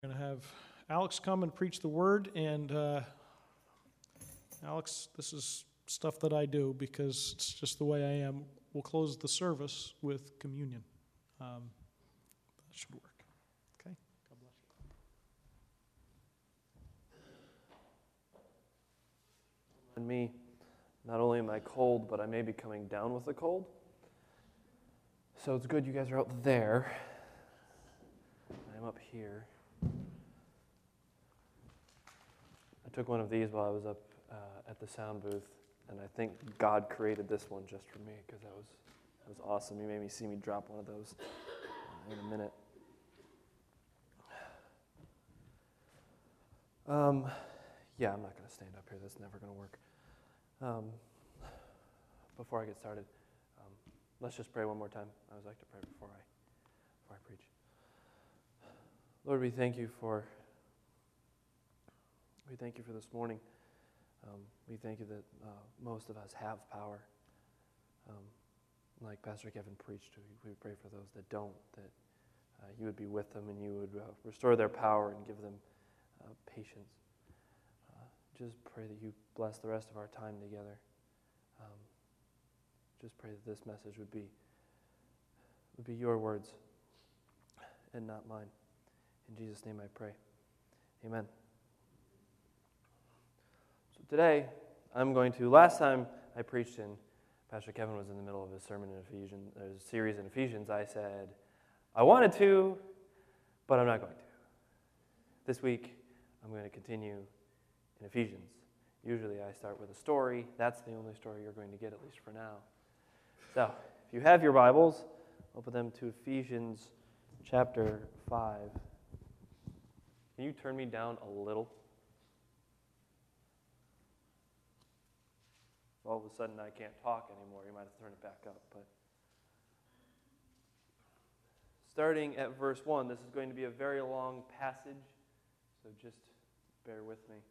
We're going to have Alex come and preach the word, and Alex, this is stuff that I do because it's just the way I am. We'll close the service with communion. That should work. Okay? God bless you. And me, not only am I cold, but I may be coming down with a cold. So it's good you guys are out there. I'm up here. I took one of these while I was up at the sound booth, and I think God created this one just for me because that was awesome. He made me see me drop one of those in a minute. Yeah, I'm not going to stand up here. That's never going to work. Before I get started, let's just pray one more time. I always like to pray before I preach. Lord, we thank you for this morning. We thank you that most of us have power. Like Pastor Kevin preached, we pray for those that don't, that you would be with them and you would restore their power and give them patience. Just pray that you bless the rest of our time together. Just pray that this message would be your words and not mine. In Jesus' name I pray. Amen. So today, last time I preached Pastor Kevin was in the middle of his sermon in Ephesians, a series in Ephesians. I said, I wanted to, but I'm not going to. This week, I'm going to continue in Ephesians. Usually I start with a story. That's the only story you're going to get, at least for now. So, if you have your Bibles, open them to Ephesians chapter 5. Can you turn me down a little? All of a sudden I can't talk anymore. You might have to turn it back up. But starting at verse 1, this is going to be a very long passage, so just bear with me.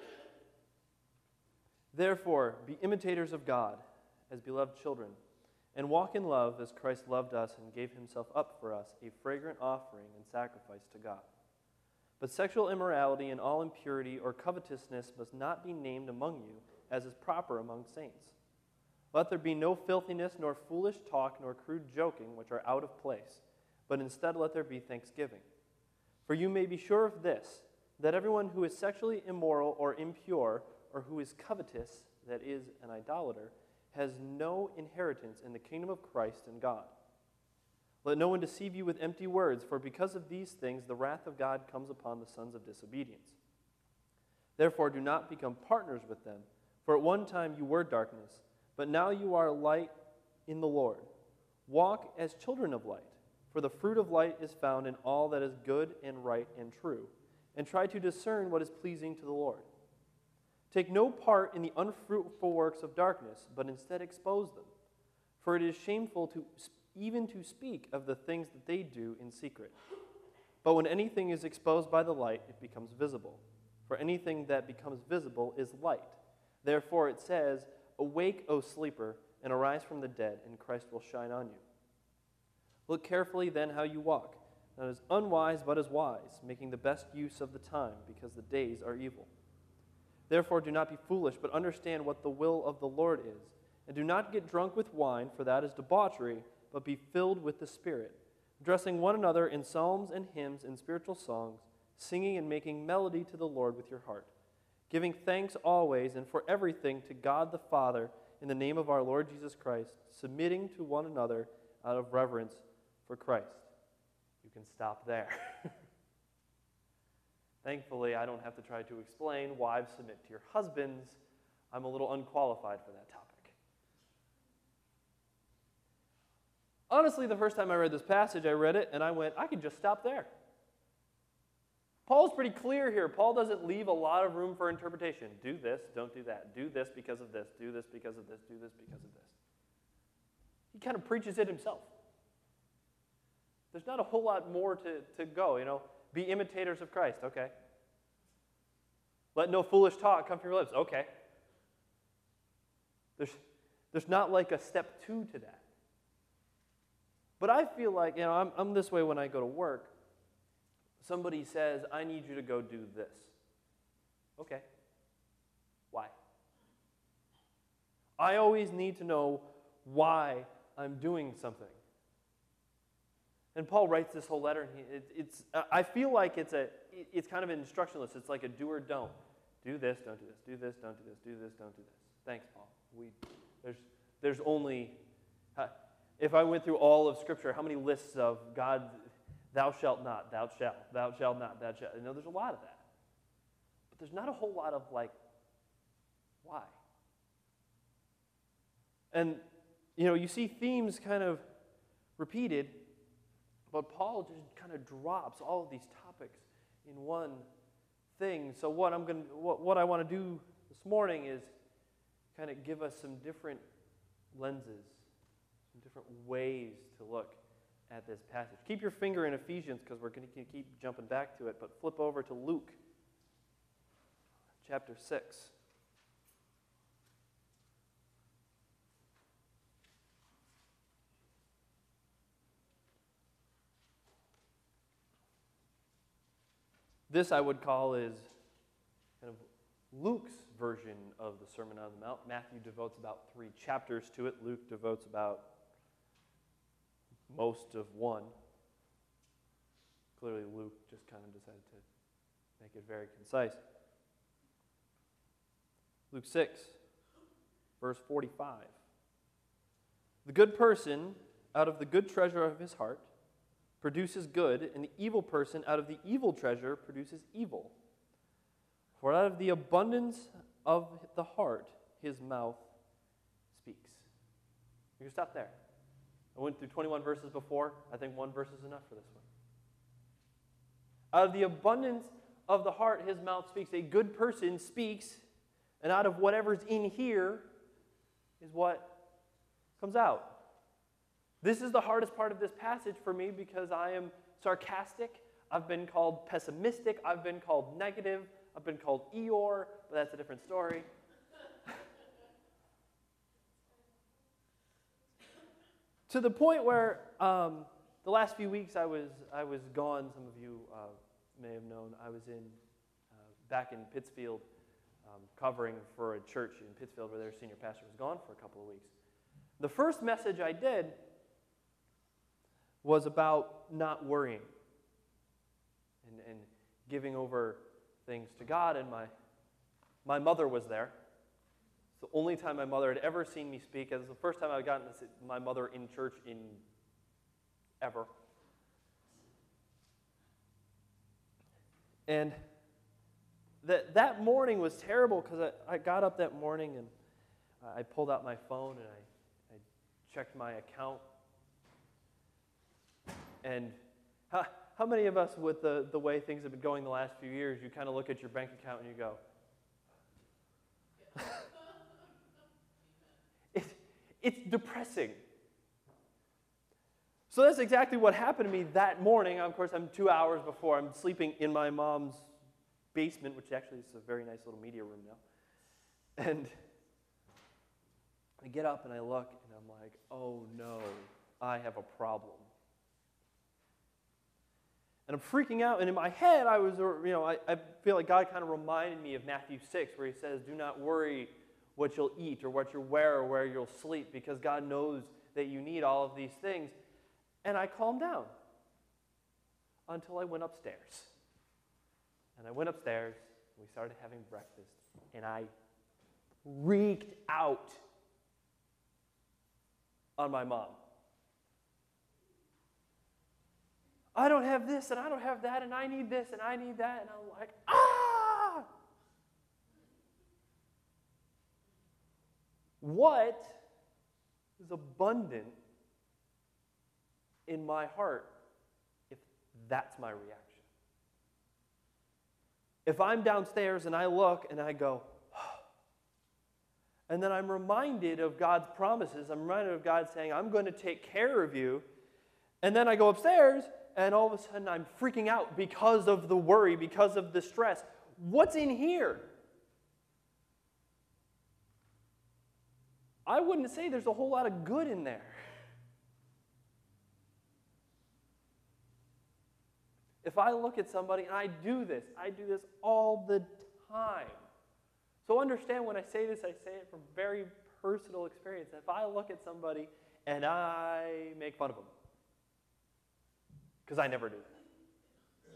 Therefore, be imitators of God as beloved children, and walk in love as Christ loved us and gave himself up for us, a fragrant offering and sacrifice to God. But sexual immorality and all impurity or covetousness must not be named among you, as is proper among saints. Let there be no filthiness, nor foolish talk, nor crude joking, which are out of place, but instead let there be thanksgiving. For you may be sure of this, that everyone who is sexually immoral or impure, or who is covetous, that is, an idolater, has no inheritance in the kingdom of Christ and God. Let no one deceive you with empty words, for because of these things the wrath of God comes upon the sons of disobedience. Therefore do not become partners with them, for at one time you were darkness, but now you are light in the Lord. Walk as children of light, for the fruit of light is found in all that is good and right and true, and try to discern what is pleasing to the Lord. Take no part in the unfruitful works of darkness, but instead expose them. For it is shameful even to speak of the things that they do in secret. But when anything is exposed by the light, it becomes visible. For anything that becomes visible is light. Therefore it says, Awake, O sleeper, and arise from the dead, and Christ will shine on you. Look carefully then how you walk, not as unwise but as wise, making the best use of the time, because the days are evil. Therefore do not be foolish, but understand what the will of the Lord is. And do not get drunk with wine, for that is debauchery, but be filled with the Spirit, addressing one another in psalms and hymns and spiritual songs, singing and making melody to the Lord with your heart, giving thanks always and for everything to God the Father in the name of our Lord Jesus Christ, submitting to one another out of reverence for Christ. You can stop there. Thankfully, I don't have to try to explain wives submit to your husbands. I'm a little unqualified for that topic. Honestly, the first time I read this passage, I read it and I went, I could just stop there. Paul's pretty clear here. Paul doesn't leave a lot of room for interpretation. Do this, don't do that. Do this because of this. Do this because of this. Do this because of this. He kind of preaches it himself. There's not a whole lot more to go, Be imitators of Christ, okay. Let no foolish talk come from your lips, okay. There's not like a step 2 to that. But I feel like, I'm this way when I go to work. somebody says, I need you to go do this. Okay. Why? I always need to know why I'm doing something. And Paul writes this whole letter, and I feel like it's kind of an instruction list. It's like a do or don't. Do this, don't do this. Do this, don't do this. Do this, don't do this. Thanks, Paul. There's only, if I went through all of Scripture, how many lists of God, thou shalt not, thou shalt not, thou shalt. There's a lot of that. But there's not a whole lot of why? And, you see themes kind of repeated, but Paul just kind of drops all of these topics in one thing. So what I want to do this morning is kind of give us some different lenses, some different ways to look at this passage. Keep your finger in Ephesians because we're going to keep jumping back to it, but flip over to Luke chapter 6. This I would call is kind of Luke's version of the Sermon on the Mount. Matthew devotes about 3 chapters to it. Luke devotes about most of one. Clearly Luke just kind of decided to make it very concise. Luke 6, verse 45. The good person, out of the good treasure of his heart, produces good, and the evil person out of the evil treasure produces evil. For out of the abundance of the heart, his mouth speaks. You can stop there. I went through 21 verses before. I think one verse is enough for this one. Out of the abundance of the heart, his mouth speaks. A good person speaks, and out of whatever's in here is what comes out. This is the hardest part of this passage for me because I am sarcastic. I've been called pessimistic. I've been called negative. I've been called Eeyore, but that's a different story. To the point where the last few weeks I was gone. Some of you may have known. I was back in Pittsfield covering for a church in Pittsfield where their senior pastor was gone for a couple of weeks. The first message I did was about not worrying and giving over things to God. And my mother was there. It's the only time my mother had ever seen me speak. It was the first time I'd gotten to see my mother in church in ever. And that morning was terrible because I got up that morning and I pulled out my phone and I checked my account. And how many of us, with the way things have been going the last few years, you kind of look at your bank account and you go, it's depressing. So that's exactly what happened to me that morning. Of course, I'm 2 hours before. I'm sleeping in my mom's basement, which actually is a very nice little media room now. And I get up and I look and I'm like, oh no, I have a problem. And I'm freaking out, and in my head, I feel like God kind of reminded me of Matthew 6, where he says, do not worry what you'll eat or what you'll wear or where you'll sleep, because God knows that you need all of these things. And I calmed down until I went upstairs. And I went upstairs, and we started having breakfast, and I freaked out on my mom. I don't have this, and I don't have that, and I need this, and I need that. And I'm like, ah! What is abundant in my heart if that's my reaction? If I'm downstairs and I look and I go, oh, and then I'm reminded of God's promises, I'm reminded of God saying, I'm going to take care of you, and then I go upstairs, and all of a sudden I'm freaking out because of the worry, because of the stress. What's in here? I wouldn't say there's a whole lot of good in there. If I look at somebody, and I do this all the time. So understand when I say this, I say it from very personal experience. If I look at somebody and I make fun of them, because I never do that.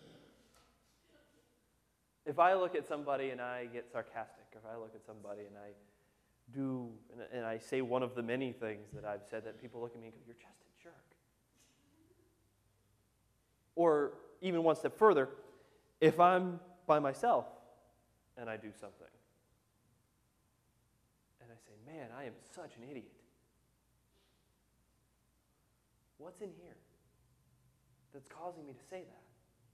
If I look at somebody and I get sarcastic, or if I look at somebody and I do, and I say one of the many things that I've said that people look at me and go, you're just a jerk. Or even one step further, if I'm by myself and I do something, and I say, man, I am such an idiot. What's in here that's causing me to say that?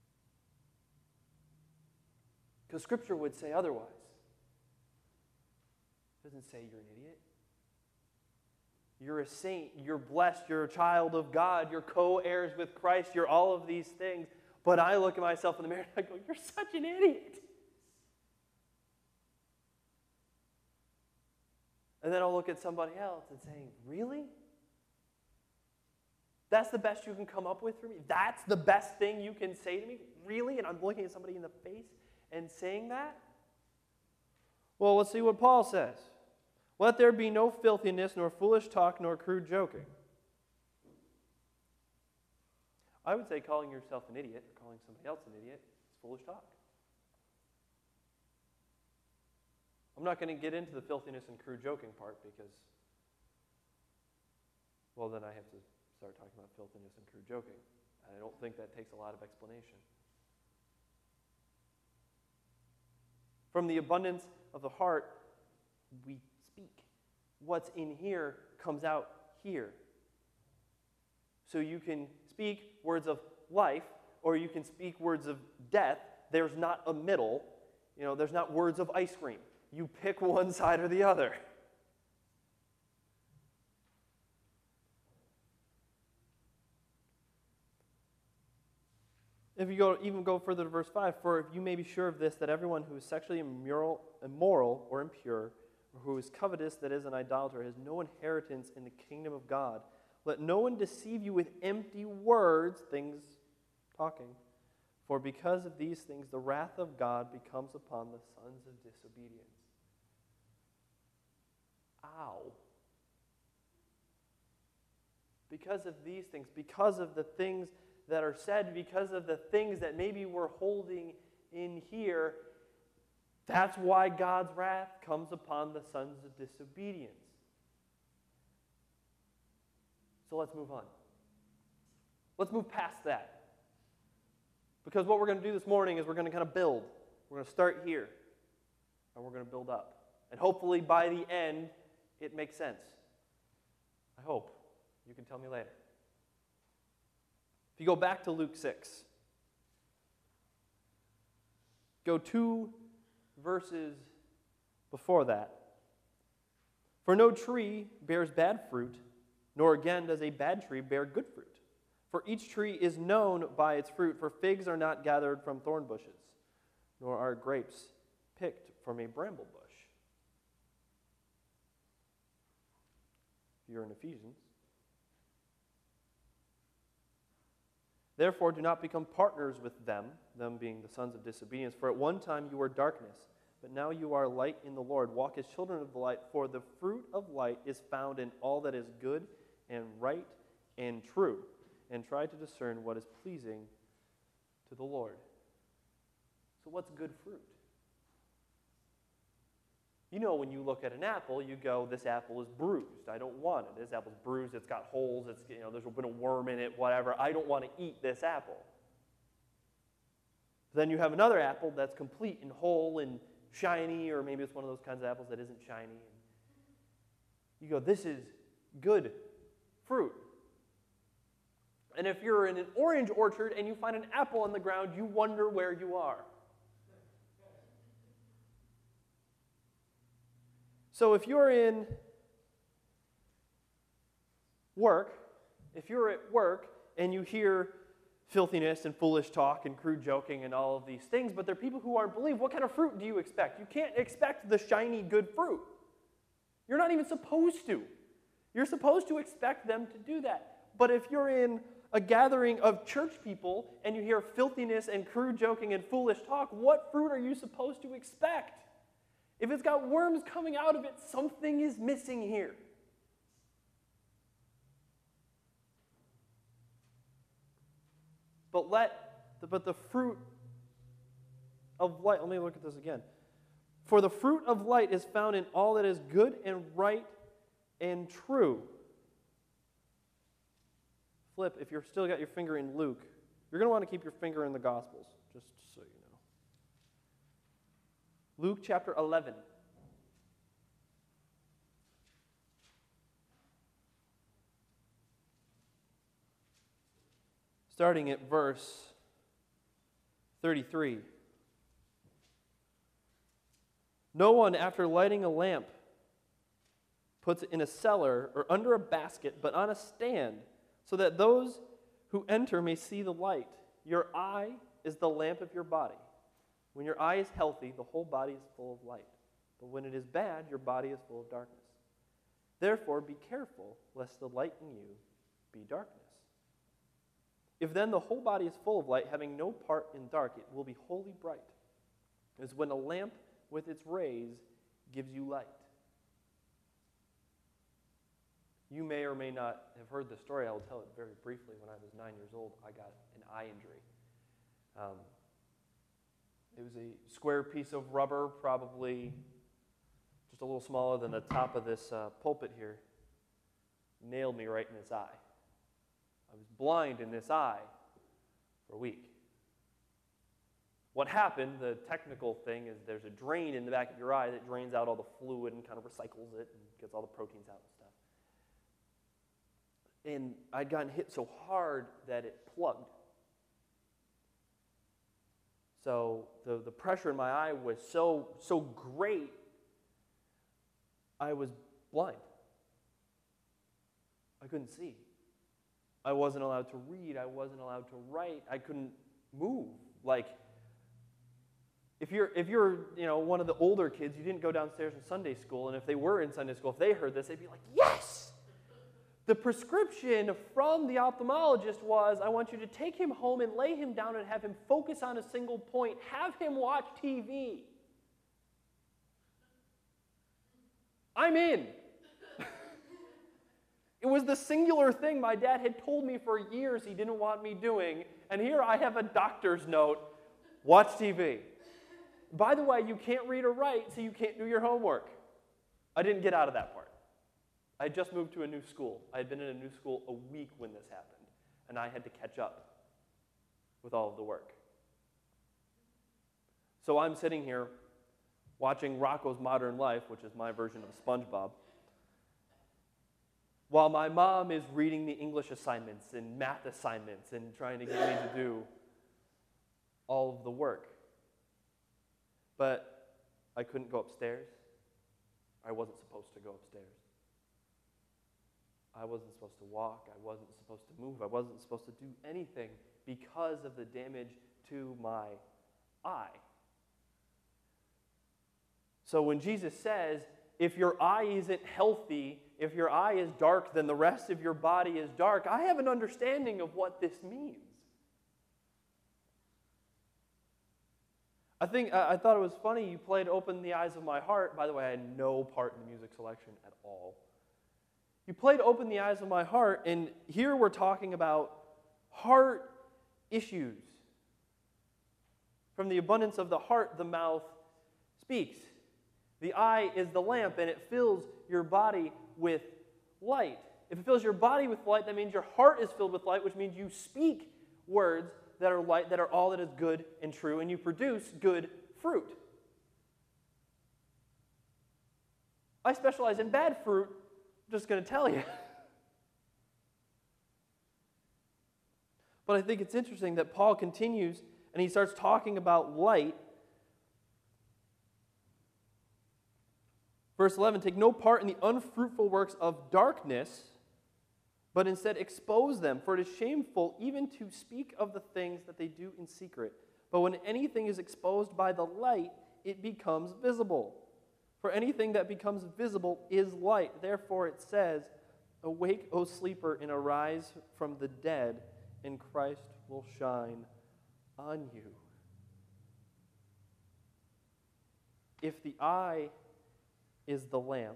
Because Scripture would say otherwise. It doesn't say you're an idiot. You're a saint. You're blessed. You're a child of God. You're co-heirs with Christ. You're all of these things. But I look at myself in the mirror and I go, you're such an idiot. And then I'll look at somebody else and say, really? That's the best you can come up with for me? That's the best thing you can say to me? Really? And I'm looking at somebody in the face and saying that? Well, let's see what Paul says. Let there be no filthiness, nor foolish talk, nor crude joking. I would say calling yourself an idiot or calling somebody else an idiot is foolish talk. I'm not going to get into the filthiness and crude joking part because, well, then I have to start talking about filthiness and crude joking. And I don't think that takes a lot of explanation. From the abundance of the heart, we speak. What's in here comes out here. So you can speak words of life, or you can speak words of death. There's not a middle. There's not words of ice cream. You pick one side or the other. If you even go further to verse 5, for you may be sure of this, that everyone who is sexually immoral or impure, or who is covetous, that is an idolater, has no inheritance in the kingdom of God. Let no one deceive you with empty words, things talking. For because of these things, the wrath of God becomes upon the sons of disobedience. Ow. Because of these things, because of the things that are said, because of the things that maybe we're holding in here, that's why God's wrath comes upon the sons of disobedience. So let's move on. Let's move past that. Because what we're going to do this morning is we're going to kind of build. We're going to start here, and we're going to build up. And hopefully by the end, it makes sense. I hope. You can tell me later. If you go back to Luke 6, go 2 verses before that. For no tree bears bad fruit, nor again does a bad tree bear good fruit. For each tree is known by its fruit, for figs are not gathered from thorn bushes, nor are grapes picked from a bramble bush. If you're in Ephesians. Therefore, do not become partners with them being the sons of disobedience. For at one time you were darkness, but now you are light in the Lord. Walk as children of the light, for the fruit of light is found in all that is good and right and true. And try to discern what is pleasing to the Lord. So what's good fruit? When you look at an apple, you go, this apple is bruised. I don't want it. This apple's bruised. It's got holes. There's been a worm in it, whatever. I don't want to eat this apple. Then you have another apple that's complete and whole and shiny, or maybe it's one of those kinds of apples that isn't shiny. You go, this is good fruit. And if you're in an orange orchard and you find an apple on the ground, you wonder where you are. So if you're in work, and you hear filthiness and foolish talk and crude joking and all of these things, but there are people who aren't believed, what kind of fruit do you expect? You can't expect the shiny good fruit. You're not even supposed to. You're supposed to expect them to do that. But if you're in a gathering of church people and you hear filthiness and crude joking and foolish talk, what fruit are you supposed to expect? If it's got worms coming out of it, something is missing here. But the fruit of light, let me look at this again. For the fruit of light is found in all that is good and right and true. Flip, if you've still got your finger in Luke, you're going to want to keep your finger in the Gospels, just so you know. Luke chapter 11. Starting at verse 33. No one, after lighting a lamp, puts it in a cellar or under a basket, but on a stand, so that those who enter may see the light. Your eye is the lamp of your body. When your eye is healthy, the whole body is full of light. But when it is bad, your body is full of darkness. Therefore, be careful, lest the light in you be darkness. If then the whole body is full of light, having no part in dark, it will be wholly bright, as when a lamp with its rays gives you light. You may or may not have heard the story. I will tell it very briefly. When I was 9 years old, I got an eye injury. It was a square piece of rubber, probably just a little smaller than the top of this pulpit here, nailed me right in this eye. I was blind in this eye for a week. What happened, the technical thing, is there's a drain in the back of your eye that drains out all the fluid and kind of recycles it and gets all the proteins out and stuff. And I'd gotten hit so hard that it plugged. So the pressure in my eye was so great, I was blind. I couldn't see. I wasn't allowed to read. I wasn't allowed to write. I couldn't move. Like, if you're one of the older kids, you didn't go downstairs in Sunday school, and if they were in Sunday school, if they heard this, they'd be like, yes! The prescription from the ophthalmologist was, I want you to take him home and lay him down and have him focus on a single point. Have him watch TV. I'm in. It was the singular thing my dad had told me for years he didn't want me doing, and here I have a doctor's note, watch TV. By the way, you can't read or write, so you can't do your homework. I didn't get out of that part. I had just moved to a new school. I had been in a new school a week when this happened, and I had to catch up with all of the work. So I'm sitting here watching Rocko's Modern Life, which is my version of SpongeBob, while my mom is reading the English assignments and math assignments and trying to get me to do all of the work. But I couldn't go upstairs. I wasn't supposed to go upstairs. I wasn't supposed to walk. I wasn't supposed to move. I wasn't supposed to do anything because of the damage to my eye. So when Jesus says, if your eye isn't healthy, if your eye is dark, then the rest of your body is dark, I have an understanding of what this means. I thought it was funny you played Open the Eyes of My Heart. By the way, I had no part in the music selection at all. You played Open the Eyes of My Heart, and here we're talking about heart issues. From the abundance of the heart, the mouth speaks. The eye is the lamp, and it fills your body with light. If it fills your body with light, that means your heart is filled with light, which means you speak words that are light, that are all that is good and true, and you produce good fruit. I specialize in bad fruit, I'm just going to tell you. But I think it's interesting that Paul continues, and he starts talking about light. Verse 11, take no part in the unfruitful works of darkness, but instead expose them, for it is shameful even to speak of the things that they do in secret. But when anything is exposed by the light, it becomes visible. For anything that becomes visible is light. Therefore it says, awake, O sleeper, and arise from the dead, and Christ will shine on you. If the eye is the lamp,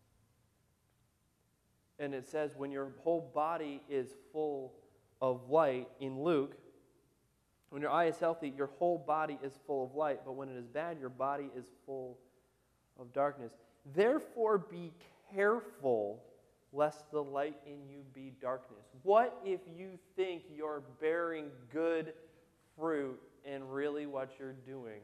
and it says when your whole body is full of light in Luke, when your eye is healthy, your whole body is full of light, but when it is bad, your body is full of darkness. Therefore, be careful lest the light in you be darkness. What if you think you're bearing good fruit and really what you're doing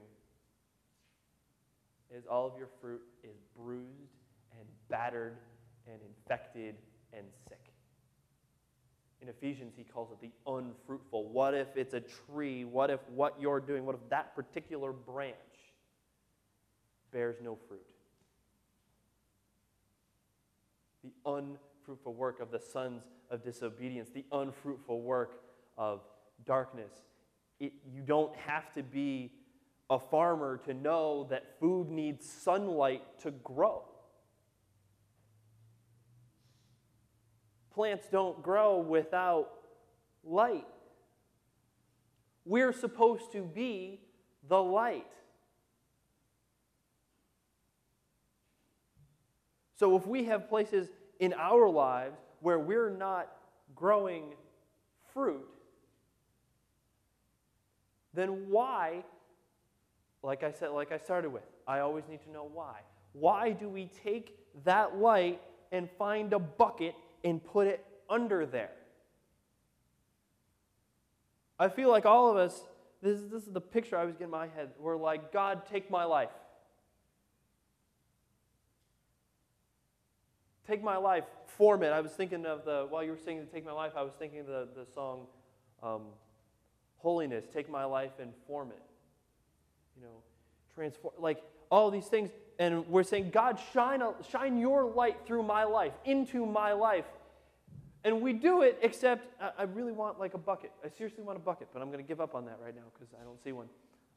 is all of your fruit is bruised and battered and infected and sick? In Ephesians, he calls it the unfruitful. What if it's a tree? What if what you're doing, what if that particular branch bears no fruit? The unfruitful work of the sons of disobedience, the unfruitful work of darkness. You don't have to be a farmer to know that food needs sunlight to grow. Plants don't grow without light. We're supposed to be the light. So if we have places in our lives where we're not growing fruit, then why, like I started with, I always need to know why. Why do we take that light and find a bucket and put it under there? I feel like all of us, this is the picture I was getting in my head. We're like, God, take my life. Take my life, form it. I was thinking of while you were singing Take My Life, I was thinking of the song Holiness, take my life and form it. Transform, like all these things. And we're saying, God, shine your light through my life, into my life. And we do it, except I really want like a bucket. I seriously want a bucket, but I'm going to give up on that right now because I don't see one.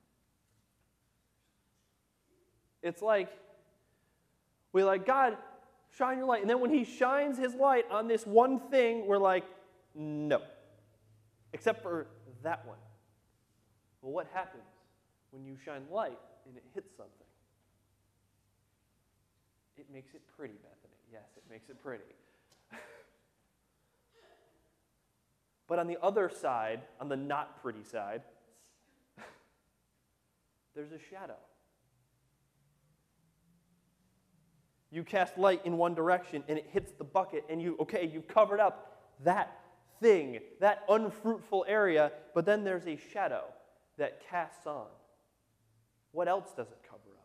It's like, we're like, God, shine your light. And then when he shines his light on this one thing, we're like, no. Except for that one. Well, what happens when you shine light and it hits something? It makes it pretty, Bethany. Yes, it makes it pretty. But on the other side, on the not pretty side, there's a shadow. You cast light in one direction and it hits the bucket and you've covered up that thing, that unfruitful area, but then there's a shadow that casts on. What else does it cover up?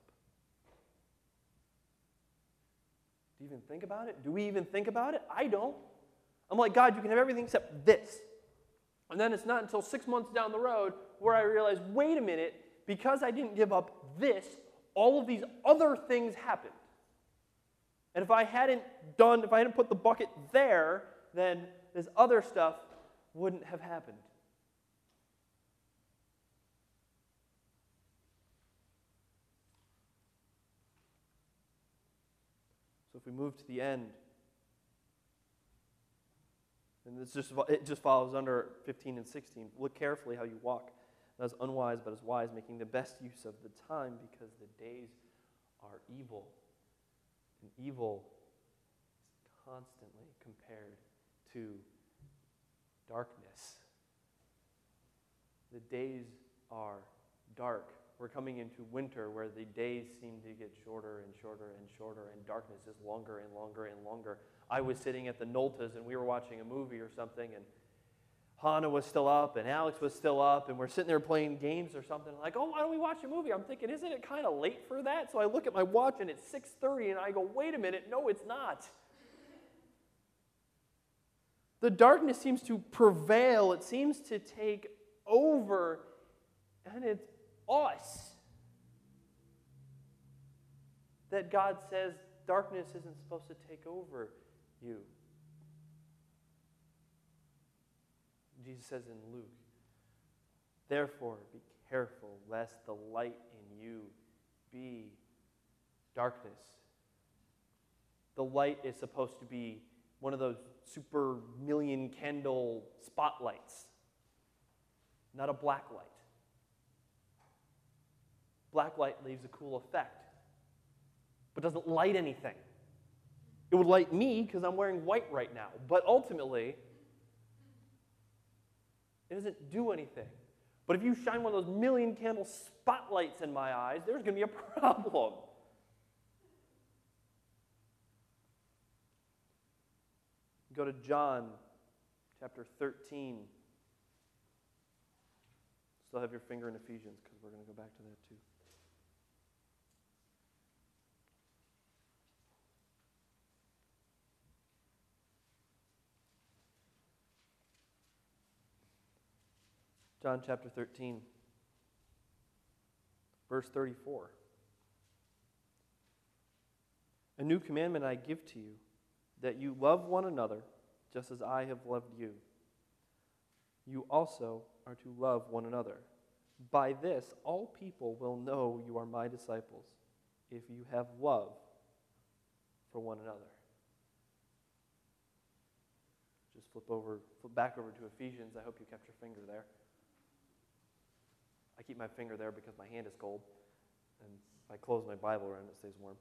Do you even think about it? Do we even think about it? I don't. I'm like, God, you can have everything except this. And then it's not until 6 months down the road where I realize, wait a minute, because I didn't give up this, all of these other things happened. And if I hadn't put the bucket there, then this other stuff wouldn't have happened. So if we move to the end, and it just follows under 15 and 16. Look carefully how you walk, not as unwise but as wise, making the best use of the time because the days are evil. And evil is constantly compared to darkness. The days are dark. We're coming into winter where the days seem to get shorter and shorter and shorter, and darkness is longer and longer and longer. I was sitting at the Noltas and we were watching a movie or something, and Hannah was still up and Alex was still up, and we're sitting there playing games or something. Like, oh, why don't we watch a movie? I'm thinking, isn't it kind of late for that? So I look at my watch and it's 6:30 and I go, wait a minute, no, it's not. The darkness seems to prevail. It seems to take over, and it's us that God says darkness isn't supposed to take over you. Jesus says in Luke, therefore be careful lest the light in you be darkness. The light is supposed to be one of those super million candle spotlights not a black light. Black light leaves a cool effect, but doesn't light anything. It would light me because I'm wearing white right now, but ultimately, it doesn't do anything. But if you shine one of those million candle spotlights in my eyes, there's going to be a problem. Go to John chapter 13. Still have your finger in Ephesians because we're going to go back to that too. John chapter 13, verse 34. A new commandment I give to you, that you love one another just as I have loved you. You also are to love one another. By this, all people will know you are my disciples, if you have love for one another. Just flip back over to Ephesians. I hope you kept your finger there. I keep my finger there because my hand is cold, and if I close my Bible around it, stays warm.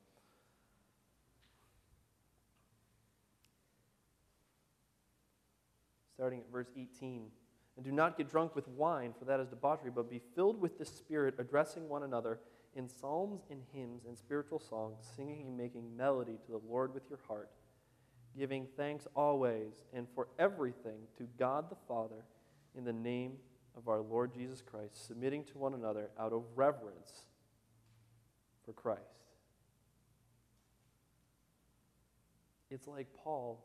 Starting at verse 18. And do not get drunk with wine, for that is debauchery, but be filled with the Spirit, addressing one another in psalms and hymns and spiritual songs, singing and making melody to the Lord with your heart, giving thanks always and for everything to God the Father in the name of our Lord Jesus Christ, submitting to one another out of reverence for Christ. It's like Paul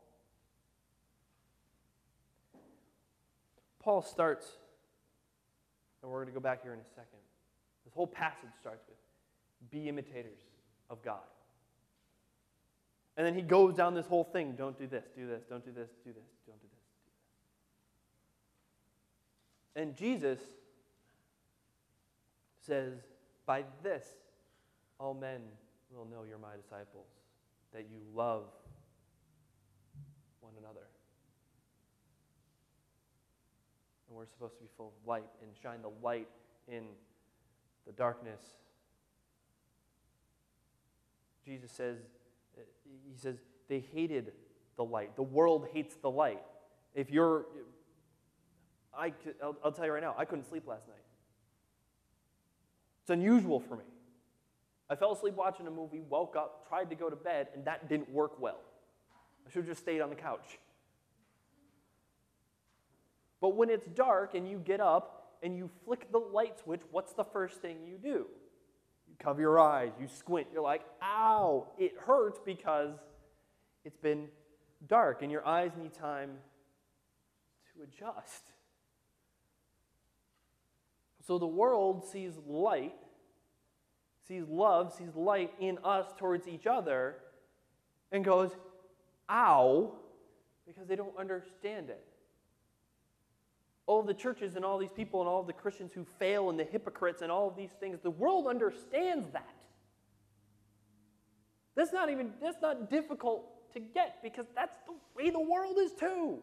starts, and we're going to go back here in a second. This whole passage starts with, be imitators of God. And then he goes down this whole thing, don't do this, do this, don't do this, do this, don't do this, do this. And Jesus says, by this all men will know you're my disciples, that you love one another. And we're supposed to be full of light and shine the light in the darkness. Jesus says, they hated the light. The world hates the light. I'll tell you right now, I couldn't sleep last night. It's unusual for me. I fell asleep watching a movie, woke up, tried to go to bed, and that didn't work well. I should have just stayed on the couch. But when it's dark and you get up and you flick the light switch, what's the first thing you do? You cover your eyes, you squint, you're like, ow, it hurts because it's been dark and your eyes need time to adjust. So the world sees light, sees love, sees light in us towards each other, and goes, ow, because they don't understand it. All of the churches and all these people and all of the Christians who fail and the hypocrites and all of these things, the world understands that. That's not difficult to get because that's the way the world is too.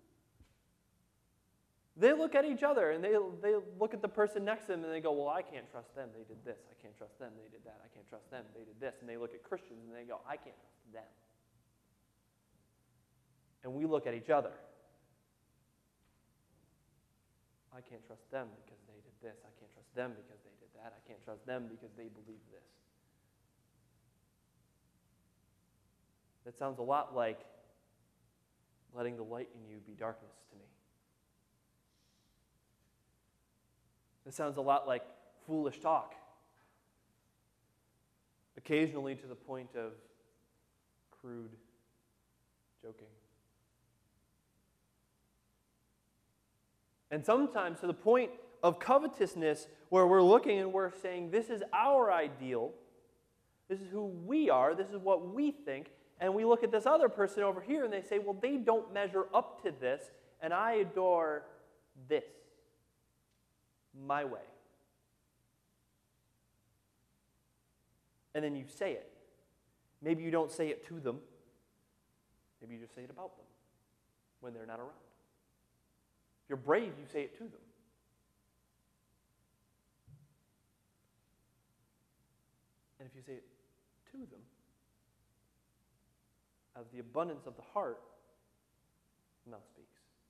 They look at each other and they look at the person next to them and they go, well, I can't trust them. They did this. I can't trust them. They did that. I can't trust them. They did this. And they look at Christians and they go, I can't trust them. And we look at each other. I can't trust them because they did this. I can't trust them because they did that. I can't trust them because they believe this. That sounds a lot like letting the light in you be darkness to me. That sounds a lot like foolish talk. Occasionally to the point of crude joking. And sometimes to the point of covetousness where we're looking and we're saying, this is our ideal, this is who we are, this is what we think, and we look at this other person over here and they say, well, they don't measure up to this, and I adore this, my way. And then you say it. Maybe you don't say it to them, maybe you just say it about them when they're not around. If you're brave, you say it to them. And if you say it to them, out of the abundance of the heart, the mouth speaks.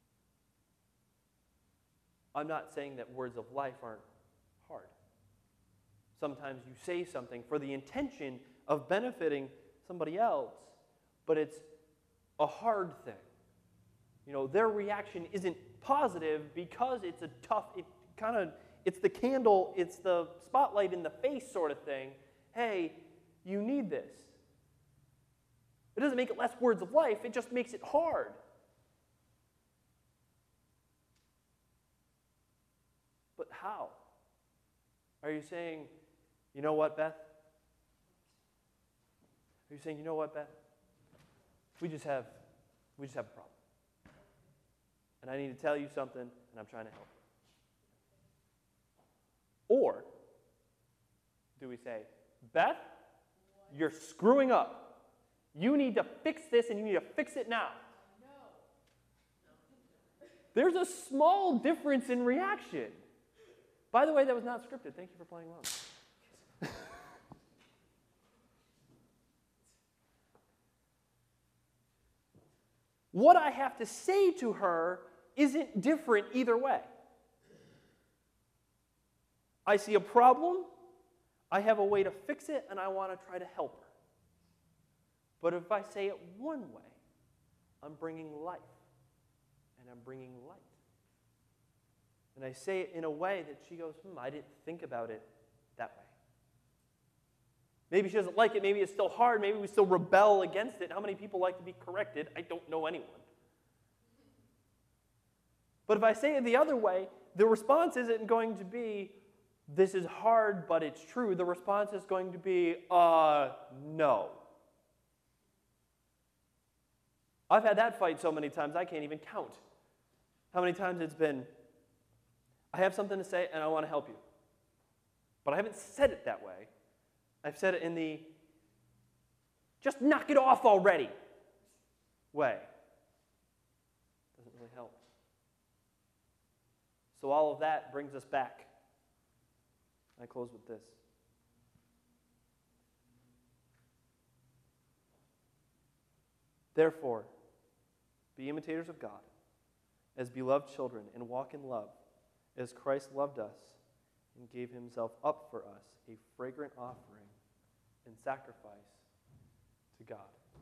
I'm not saying that words of life aren't hard. Sometimes you say something for the intention of benefiting somebody else, but it's a hard thing. You know, their reaction isn't positive because it's a tough, it's the candle, it's the spotlight in the face sort of thing. Hey, you need this. It doesn't make it less words of life, it just makes it hard. But how? Are you saying, you know what, Beth? Are you saying, you know what, Beth? We just have a problem. And I need to tell you something, and I'm trying to help you. Or do we say, Beth, you're screwing up. You need to fix this, and you need to fix it now. There's a small difference in reaction. By the way, that was not scripted. Thank you for playing along. What I have to say to her isn't different either way. I see a problem, I have a way to fix it, and I want to try to help her. But if I say it one way, I'm bringing life, and I'm bringing light. And I say it in a way that she goes, I didn't think about it that way. Maybe she doesn't like it. Maybe it's still hard. Maybe we still rebel against it. How many people like to be corrected? I don't know anyone. But if I say it the other way, the response isn't going to be, this is hard, but it's true. The response is going to be, no. I've had that fight so many times, I can't even count how many times it's been, I have something to say and I want to help you. But I haven't said it that way. I've said it in the, just knock it off already way. Doesn't really help. So all of that brings us back. I close with this. Therefore, be imitators of God as beloved children and walk in love as Christ loved us and gave himself up for us, a fragrant offering and sacrifice to God.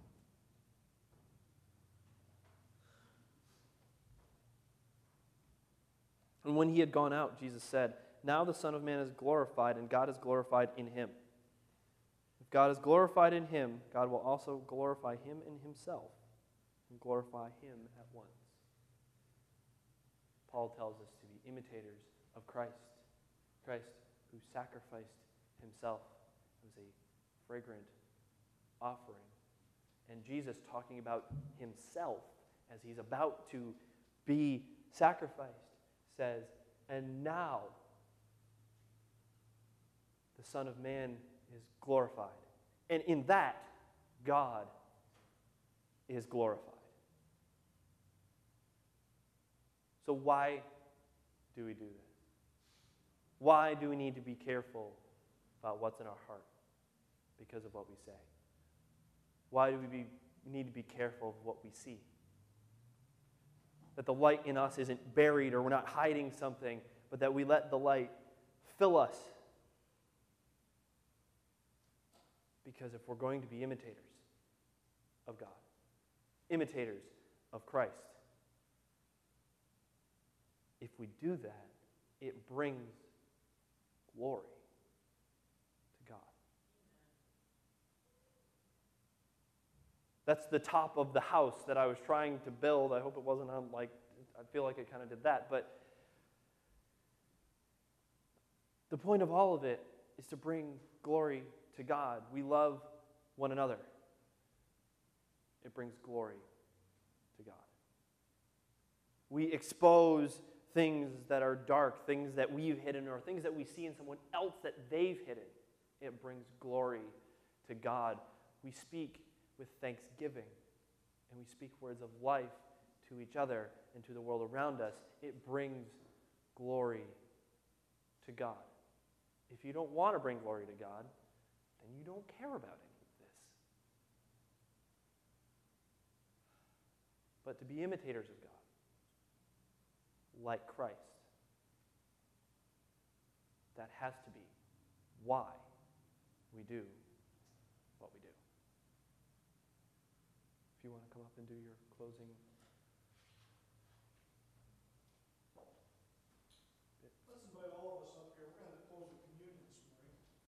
And when he had gone out, Jesus said, now the Son of Man is glorified, and God is glorified in him. If God is glorified in him, God will also glorify him in himself and glorify him at once. Paul tells us to be imitators of Christ. Christ who sacrificed himself as a fragrant offering. And Jesus talking about himself as he's about to be sacrificed says, and now the Son of Man is glorified. And in that, God is glorified. So why do we do this? Why do we need to be careful about what's in our heart because of what we say? Why do we need to be careful of what we see? That the light in us isn't buried or we're not hiding something, but that we let the light fill us. Because if we're going to be imitators of God, imitators of Christ, if we do that, it brings glory to God. That's the top of the house that I was trying to build. I hope it wasn't on, I feel like it kind of did that. But the point of all of it is to bring glory to God. We love one another. It brings glory to God. We expose things that are dark, things that we've hidden, or things that we see in someone else that they've hidden. It brings glory to God. We speak with thanksgiving, and we speak words of life to each other and to the world around us. It brings glory to God. If you don't want to bring glory to God, and you don't care about any of this. But to be imitators of God, like Christ, that has to be why we do what we do. If you want to come up and do your closing